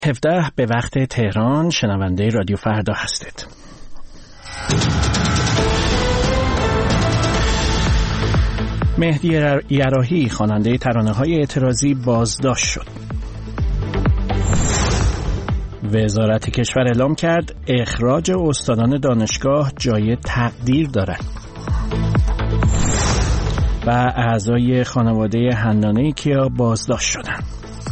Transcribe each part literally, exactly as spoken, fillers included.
هفده به وقت تهران، شنونده رادیو فردا هستید. مهدی یراحی خواننده ترانه‌های اعتراضی بازداشت شد. وزارت کشور اعلام کرد اخراج استادان دانشگاه جای تقدیر دارد. و اعضای خانواده حنانه کیا بازداشت شدند.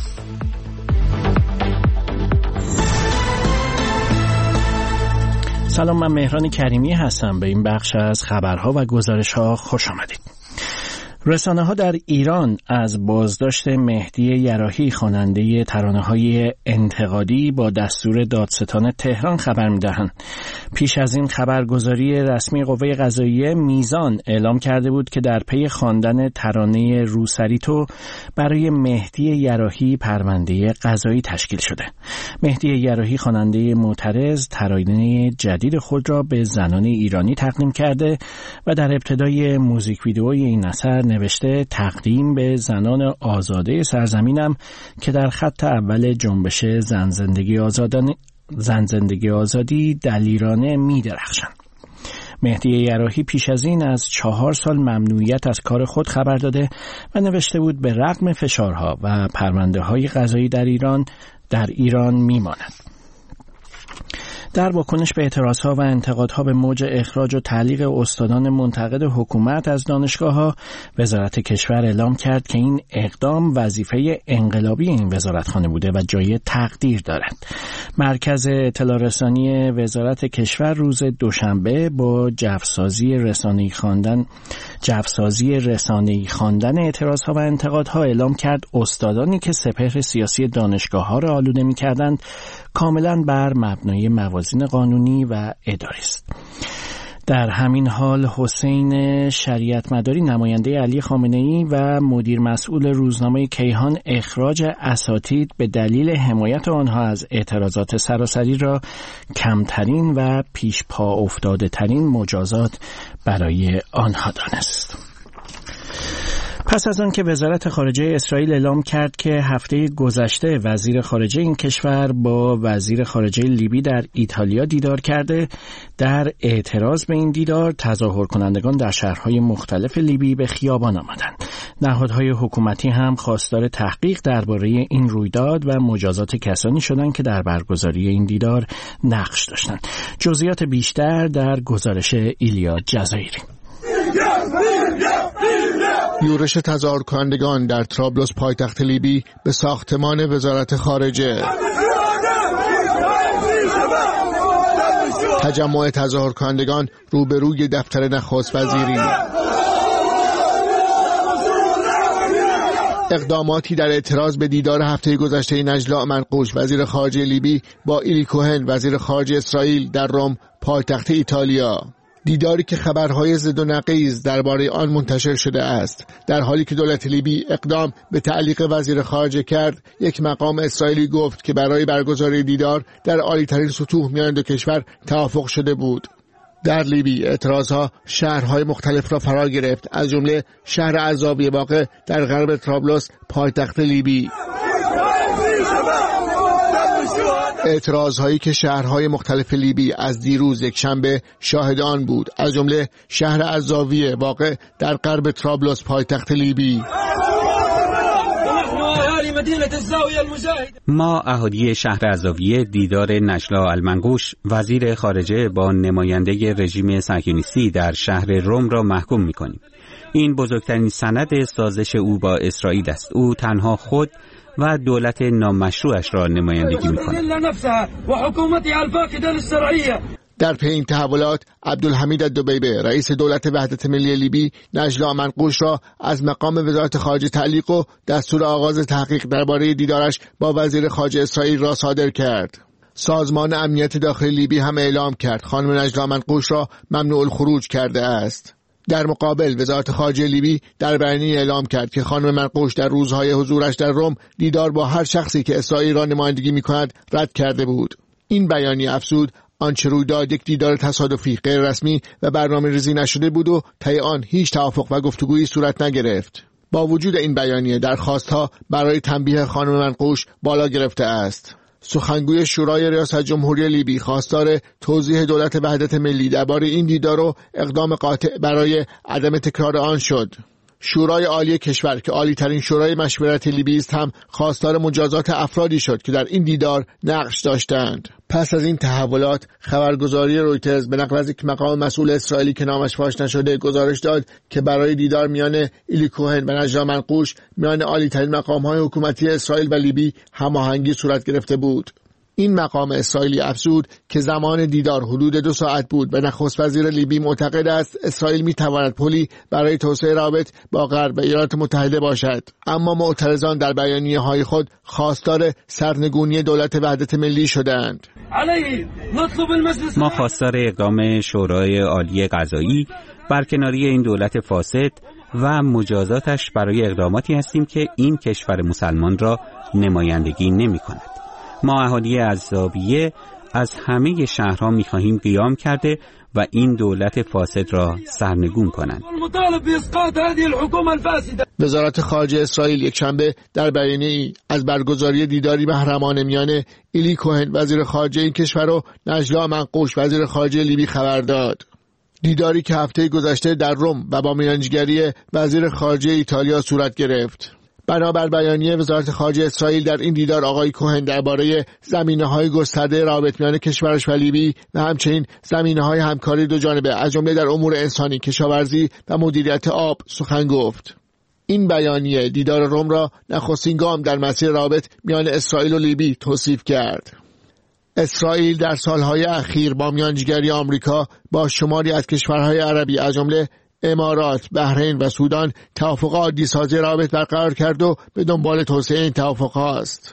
سلام، من مهران کریمی هستم. به این بخش از خبرها و گزارش‌ها خوش آمدید. رسانه‌ها در ایران از بازداشت مهدی یراحی خواننده ترانه‌های انتقادی با دستور دادستان تهران خبر می‌دهند. پیش از این خبرگزاری رسمی قوه قضاییه میزان اعلام کرده بود که در پی خواندن ترانه روسریتو برای مهدی یراحی پرونده قضایی تشکیل شده. مهدی یراحی خواننده معترض ترانه جدید خود را به زنان ایرانی تقدیم کرده و در ابتدای موزیک ویدئوی این اثر نوشته تقدیم به زنان آزاده سرزمینم که در خط اول جنبش زن زندگی آزادانه زن زندگی آزادی دلیرانه می درخشند. مهدی یراحی پیش از این از چهار سال ممنوعیت از کار خود خبر داده و نوشته بود به رغم فشارها و پرونده های قضایی در ایران در ایران می ماند. در واکنش به اعتراضها و انتقادها به موج اخراج و تعلیق استادان منتقد حکومت از دانشگاه‌ها، وزارت کشور اعلام کرد که این اقدام وظیفه انقلابی این وزارتخانه بوده و جای تقدیر دارد. مرکز اطلاع رسانی وزارت کشور روز دوشنبه با جوسازی رسانه‌ای خواندن جوسازی رسانه‌ای خواندن اعتراضها و انتقادها اعلام کرد استادانی که سپهر سیاسی دانشگاه‌ها را آلوده می‌کردند کاملا بر مبنای موازین قانونی و اداری است. در همین حال حسین شریعت مداری نماینده علی خامنه‌ای و مدیر مسئول روزنامه کیهان اخراج اساتید به دلیل حمایت آنها از اعتراضات سراسری را کمترین و پیش پا افتاده ترین مجازات برای آنها دانست. پس از آن که وزارت خارجه اسرائیل اعلام کرد که هفته گذشته وزیر خارجه این کشور با وزیر خارجه لیبی در ایتالیا دیدار کرده، در اعتراض به این دیدار تظاهر کنندگان در شهرهای مختلف لیبی به خیابان آمدند. نهادهای حکومتی هم خواستار تحقیق درباره این رویداد و مجازات کسانی شدند که در برگزاری این دیدار نقش داشتند. جزئیات بیشتر در گزارش ایلیا جزایری. یورش تظاهرکنندگان در طرابلس پایتخت لیبی به ساختمان وزارت خارجه. تجمع تظاهرکنندگان روبروی دفتر نخست وزیری. اقداماتی در اعتراض به دیدار هفته گذشته نجلا منقوش وزیر خارجه لیبی با ایلی کوهن وزیر خارجه اسرائیل در روم پایتخت ایتالیا. دیداری که خبرهای ضد و نقیض درباره آن منتشر شده است. در حالی که دولت لیبی اقدام به تعلیق وزیر خارجه کرد، یک مقام اسرائیلی گفت که برای برگزاری دیدار در عالی‌ترین سطوح میان دو کشور توافق شده بود. در لیبی اعتراضها شهرهای مختلف را فرا گرفت، از جمله شهر عزابی واقع در غرب طرابلس پایتخت لیبی. اعتراضهایی که شهرهای مختلف لیبی از دیروز یک شنبه شاهد آن بود، از جمله شهر عزاویه واقع در غرب طرابلس پایتخت لیبی. ما اهالی شهر عزاویه دیدار نجلا المنقوش وزیر خارجه با نماینده رژیم صهیونیستی در شهر روم را محکوم می‌کنیم. این بزرگترین سند سازش او با اسرائیل است. او تنها خود و دولت نامشروعش را نمایندگی می‌کند. در پی این تحولات عبدالحمید الدبیبه رئیس دولت وحدت ملی لیبی نجلا منقوش را از مقام وزارت خارجه تعلیق و دستور آغاز تحقیق درباره دیدارش با وزیر خارجه اسرائیل را صادر کرد. سازمان امنیت داخل لیبی هم اعلام کرد خانم نجلا منقوش را ممنوع الخروج کرده است. در مقابل وزارت خارجه لیبی در بیانیه اعلام کرد که خانم منقوش در روزهای حضورش در روم دیدار با هر شخصی که اسرائیل را نمایندگی می‌کند رد کرده بود. این بیانیه افزود آنچه روی داد یک دیدار تصادفی غیر رسمی و برنامه ریزی نشده بود و طی آن هیچ توافق و گفتگویی صورت نگرفت. با وجود این بیانیه درخواست‌ها برای تنبیه خانم منقوش بالا گرفته است. سخنگوی شورای ریاست جمهوری لیبی خواستار توضیح دولت وحدت ملی درباره این دیدار و اقدام قاطع برای عدم تکرار آن شد. شورای عالی کشور که عالی ترین شورای مشورت لیبی است هم خواستار مجازات افرادی شد که در این دیدار نقش داشتند. پس از این تحولات خبرگزاری رویترز به نقل از یک مقام مسئول اسرائیلی که نامش فاش نشده گزارش داد که برای دیدار میان ایلی کوهن و نجلا منقوش میان عالی ترین مقام‌های حکومتی اسرائیل و لیبی هماهنگی صورت گرفته بود. این مقام اسرائیلی افزود که زمان دیدار حدود دو ساعت بود و نخست وزیر لیبی معتقد است اسرائیل میتواند پلی برای توسعه روابط با غرب و ایالات متحده باشد. اما معترضان در بیانیه‌های خود خواستار سرنگونی دولت وحدت ملی شدند. ما خواستار اقدام شورای عالی قضایی برکناری این دولت فاسد و مجازاتش برای اقداماتی هستیم که این کشور مسلمان را نمایندگی نمی‌کند. ما اهالی الزاویه از همه شهرها می‌خواهیم قیام کرده و این دولت فاسد را سرنگون کنند. وزارت خارجه اسرائیل یکشنبه در بیانیه‌ای از برگزاری دیداری محرمانه میان ایلی کوهن وزیر خارجه این کشور و نجلا منقوش وزیر خارجه لیبی خبر داد. دیداری که هفته گذشته در روم و با میانجیگری وزیر خارجه ایتالیا صورت گرفت. بنابر بیانیه وزارت خارجه اسرائیل در این دیدار آقای کوهن درباره زمینه‌های گسترده روابط میان کشورش و لیبی و همچنین زمینه‌های همکاری دو جانبه از جمله در امور انسانی، کشاورزی و مدیریت آب سخن گفت. این بیانیه دیدار روم را نخستین گام در مسیر روابط میان اسرائیل و لیبی توصیف کرد. اسرائیل در سالهای اخیر با میانجیگری آمریکا با شماری از کشورهای عربی از جمله امارات، بحرین و سودان توافق عادی سازی روابط برقرار کرد و به دنبال توسعه این توافق است.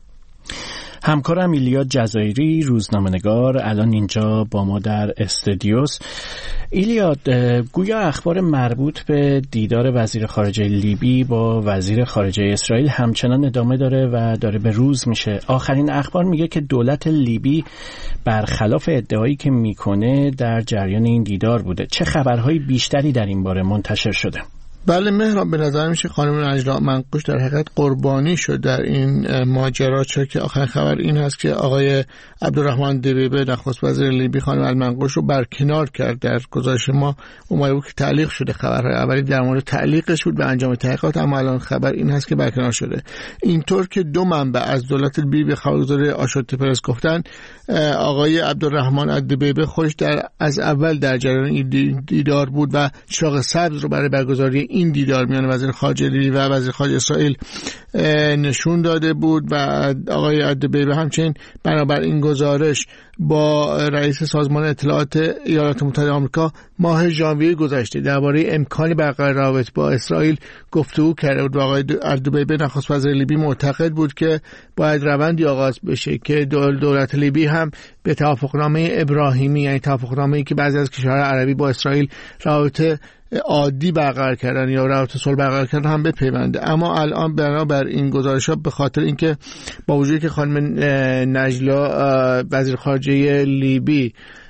همکارم ایلیا جزایری روزنامه‌نگار الان اینجا با ما در استودیوس. ایلیا، گویا اخبار مربوط به دیدار وزیر خارجه لیبی با وزیر خارجه اسرائیل همچنان ادامه داره و داره به روز میشه. آخرین اخبار میگه که دولت لیبی برخلاف ادعایی که میکنه در جریان این دیدار بوده. چه خبرهای بیشتری در این باره منتشر شده؟ بله مهران، به نظر میشه خانم نجلا منقوش در حقیقت قربانی شد در این ماجرا، چون که آخرین خبر این هست که آقای عبدالرحمن دبیبه نخست وزیر لیبی خانم منقوش رو برکنار کرد. در گزارش ما اومده بود که تعلیق شده، خبرهای اولی در مورد تعلیقش بود به انجام تحقیقات، اما الان خبر این هست که برکنار شده. اینطور که دو منبع از دولت لیبی به خبرگزاری آشوت پرس گفتن آقای عبدالرحمن دبیبه خودش در از اول در جریان این دیدار بود و چراغ سبز رو برای برگزاری این دیدار میان وزیر خارجه لیبی و وزیر خارجه اسرائیل نشون داده بود و آقای ادبیبه همچنین بنابر این گزارش با رئیس سازمان اطلاعات ایالات متحده آمریکا ماه ژانویه گذشته درباره امکانی برقرار روابط با اسرائیل گفتگو کرده بود و آقای ادبیبه نخست وزیر لیبی معتقد بود که باید روندی آغاز بشه که دولت لیبی هم به توافقنامه ابراهیمی، یعنی توافقنامه‌ای که بعضی از کشورهای عربی با اسرائیل روابط عادی برقرار کردن یا روابط صلح برقرار کردن هم بپیونده. اما الان بنابر این گزارش‌ها به خاطر اینکه با وجودی که خانم نجلا وزیر خارجه لیبی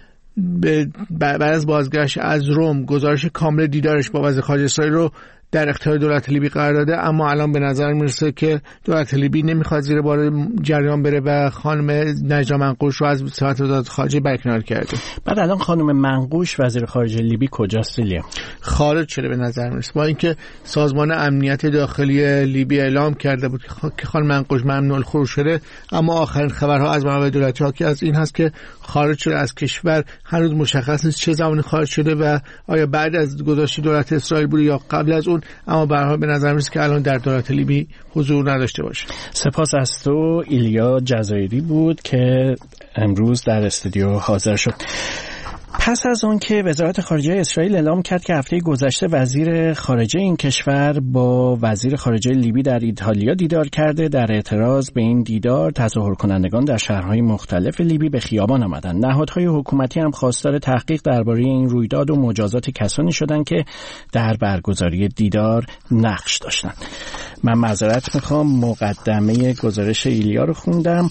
بعد از بازگشت از روم گزارش کامل دیدارش با وزیر خارجه اسرائیل رو در اختیار دولت لیبی قرار داده، اما الان به نظر میرسه که دولت لیبی نمیخواد زیر بار جریان بره و خانم نجلا منقوش رو از سمت وزارت خارجه برکنار کرده. بعد الان خانم منقوش وزیر خارجه لیبی کجاست لیبی؟ خارج شده به نظر میرسه، با اینکه سازمان امنیت داخلی لیبی اعلام کرده بود که خانم منقوش ممنوع الخروج شده، اما آخرین خبرها از منابع دولتی حاکی از این هست که خارج شده از کشور. هنوز مشخص نیست چه زمانی خارج شده و آیا بعد از گذاشت دولت اسرائیل بود یا قبل از اون، اما به هر حال به نظر میاد که الان در دولت لیبی حضور نداشته باشه. سپاس از تو. ایلیا جزایری بود که امروز در استودیو حاضر شد. پس از اون که وزارت خارجه اسرائیل اعلام کرد که هفته گذشته وزیر خارجه این کشور با وزیر خارجه لیبی در ایتالیا دیدار کرده، در اعتراض به این دیدار تظاهر کنندگان در شهرهای مختلف لیبی به خیابان آمدند. نهادهای حکومتی هم خواستار تحقیق درباره این رویداد و مجازات کسانی شدند که در برگزاری دیدار نقش داشتند. من معذرت میخوام مقدمه گزارش ایلیا رو خوندم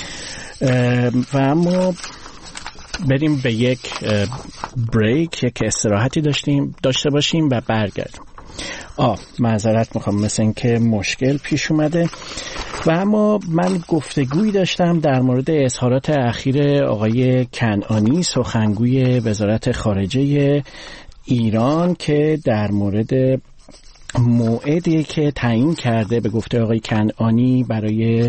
و اما بریم به یک بریک، یک استراحتی داشتیم داشته باشیم و برگردیم. آه معذرت میخوام، مثل این که مشکل پیش اومده. و اما من گفتگویی داشتم در مورد اظهارات اخیر آقای کنعانی، سخنگوی وزارت خارجه ایران، که در مورد موعدی که تعیین کرده به گفته آقای کنعانی برای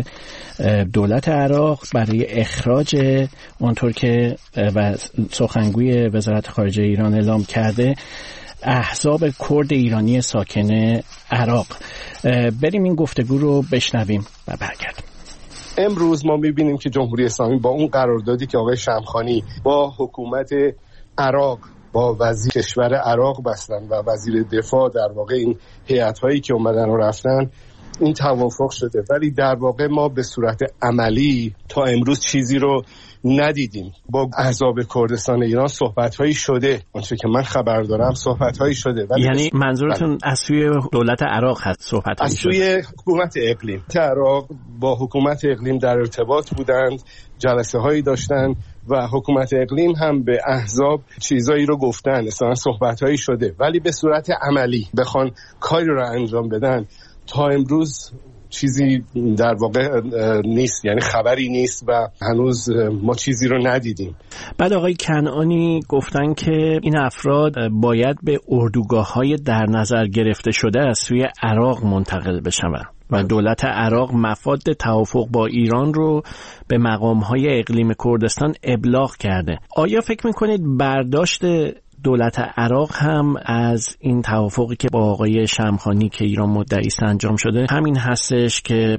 دولت عراق برای اخراج، اونطور که و سخنگوی وزارت خارجه ایران اعلام کرده، احزاب کرد ایرانی ساکن عراق. بریم این گفتگو رو بشنویم و برگردیم. امروز ما می‌بینیم که جمهوری اسلامی با اون قراردادی که آقای شمخانی با حکومت عراق، با وزیر کشور عراق بستن و وزیر دفاع، در واقع این هیئت‌هایی که اومدن و رفتن، این توافق شده، ولی در واقع ما به صورت عملی تا امروز چیزی رو ندیدیم. با احزاب کردستان ایران صحبت‌هایی شده، اونچه که من خبر دارم صحبت‌هایی شده، ولی یعنی منظورتون از سوی دولت عراق هست صحبت‌هایی از سوی حکومت اقلیم عراق با حکومت اقلیم در ارتباط بودند، جلسه‌هایی داشتن و حکومت اقلیم هم به احزاب چیزایی رو گفتن، مثلا صحبت‌هایی شده، ولی به صورت عملی بخوان کاری رو انجام بدن تا امروز چیزی در واقع نیست، یعنی خبری نیست و هنوز ما چیزی رو ندیدیم. بعد آقای کنعانی گفتن که این افراد باید به اردوگاه‌های در نظر گرفته شده از سوی عراق منتقل بشوند و دولت عراق مفاد توافق با ایران رو به مقام‌های اقلیم کردستان ابلاغ کرده. آیا فکر می‌کنید برداشت دولت عراق هم از این توافقی که با آقای شمخانی که ایران مدعی است انجام شده همین هستش که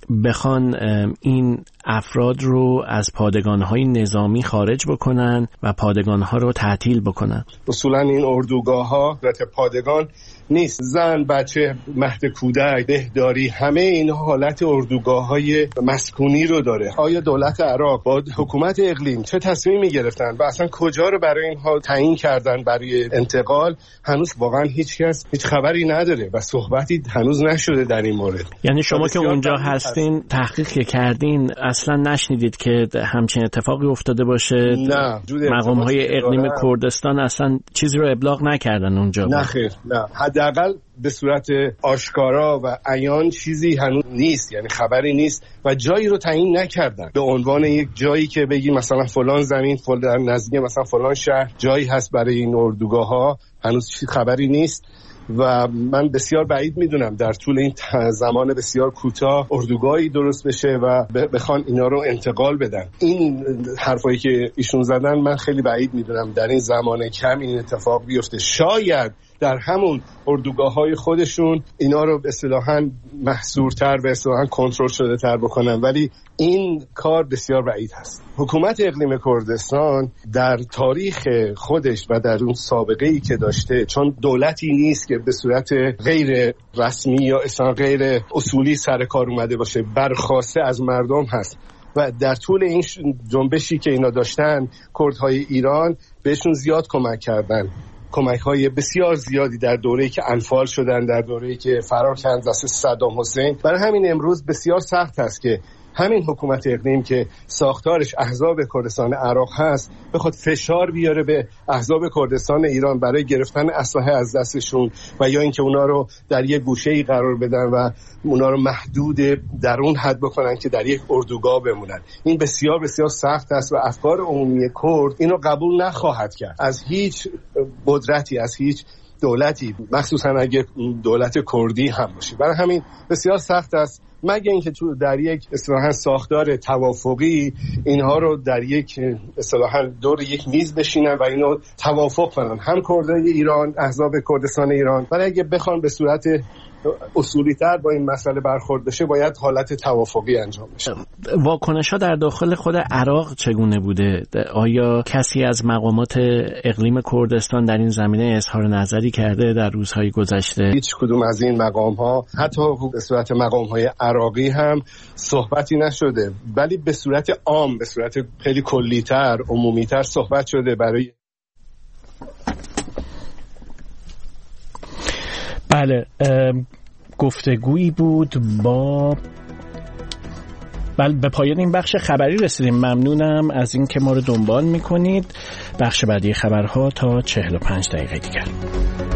بخوان این افراد رو از پادگان‌های نظامی خارج بکنن و پادگان‌ها رو تعطیل بکنن؟ اصولاً این اردوگاه‌ها حالت پادگان نیست، زن، بچه، مهد کودک، بهداری، همه این حالت اردوگاه‌های مسکونی رو داره. آیا دولت عراق با حکومت اقلیم چه تصمیمی گرفتن و اصلا کجا رو برای اینها تعیین کردن برای انتقال؟ هنوز واقعا هیچ کس هیچ خبری نداره و صحبتی هنوز نشده در این مورد. یعنی شما که اونجا هستین تحقیق که کردین اصلا نشنیدید که همچین اتفاقی افتاده باشه؟ نه، مقام‌های اقلیم کردستان اصلا چیزی رو ابلاغ نکردن اونجا؟ نه خیر، نه، حداقل به صورت آشکارا و عیان چیزی هنوز نیست، یعنی خبری نیست و جایی رو تعیین نکردن به عنوان یک جایی که بگی مثلا فلان زمین فلان نزدیک مثلا فلان شهر جایی هست برای این اردوگاه‌ها، هنوز چیزی خبری نیست و من بسیار بعید میدونم در طول این زمان بسیار کوتاه اردوگاهی درست بشه و بخوان اینا رو انتقال بدن. این حرفایی که ایشون زدن من خیلی بعید میدونم در این زمان کم این اتفاق بیفته. شاید در همون اردوگاه‌های خودشون اینا رو اصطلاحاً محصورتر و اصطلاحاً کنترل شده تر بکنن، ولی این کار بسیار بعید هست. حکومت اقلیم کردستان در تاریخ خودش و در اون سابقه‌ای که داشته، چون دولتی نیست که به صورت غیر رسمی یا اصلا غیر اصولی سر کار اومده باشه، برخواسته از مردم هست و در طول این جنبشی که اینا داشتن کردهای ایران بهشون زیاد کمک کردن، کمک‌های بسیار زیادی در دوره‌ای که انفال شدن، در دوره‌ای که فرار کردن دست صدام حسین. برای همین امروز بسیار سخت است که همین حکومت اقلیم که ساختارش احزاب کردستان عراق هست بخواد فشار بیاره به احزاب کردستان ایران برای گرفتن اسلحه از دستشون و یا اینکه اونا رو در یک گوشه‌ای قرار بدن و اونا رو محدود در اون حد بکنن که در یک اردوگاه بمونن. این بسیار بسیار سخت است و افکار عمومی کرد اینو قبول نخواهد کرد از هیچ قدرتی، از هیچ دولتی، مخصوصا اگه دولت کردی هم باشه. برای همین بسیار سخت است، مگه اینکه تو در یک اصطلاحاً ساختار توافقی اینها رو در یک اصطلاحاً دور یک میز بشینن و اینو توافق کنن، هم کردای ایران، احزاب کردستان ایران. ولی اگه بخوان به صورت اصولی تر با این مسئله برخورد بشه باید حالت توافقی انجام بشه. واکنش ها در داخل خود عراق چگونه بوده؟ آیا کسی از مقامات اقلیم کردستان در این زمینه اظهار نظری کرده در روزهای گذشته؟ هیچ کدوم از این مقام ها حتی به صورت مقام های عراقی هم صحبتی نشده، ولی به صورت عام، به صورت خیلی کلی تر، عمومی تر صحبت شده. برای بله گفتگویی بود با بله به پایان این بخش خبری رسیدیم. ممنونم از این که ما رو دنبال میکنید. بخش بعدی خبرها تا چهل و پنج دقیقه دیگر.